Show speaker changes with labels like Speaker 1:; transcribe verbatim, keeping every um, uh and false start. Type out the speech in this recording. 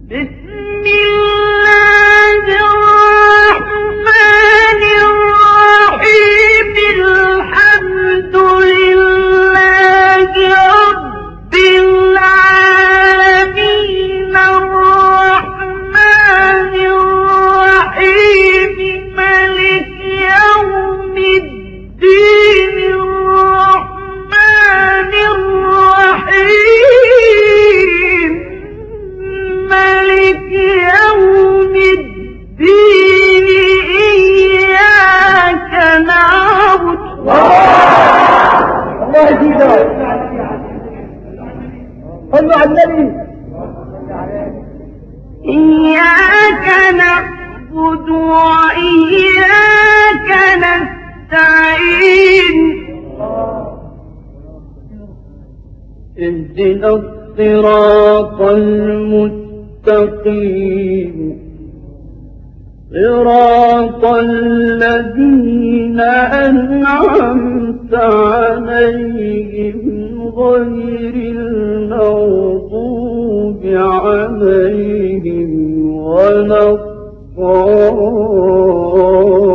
Speaker 1: بسم الله الرحمن الرحيم الحمد لله رب العالمين الرحمن الرحيم مالك يوم الدين الرحمن الرحيم مالك يوم الدين إياك نعبد
Speaker 2: الله يزيدك. صلوا على النبي.
Speaker 1: إياك نعبد وإياك نستعين اهدنا الصراط المستقيم صراط الذين أنعمت عليهم غير المغضوب عليهم ولا الضالين.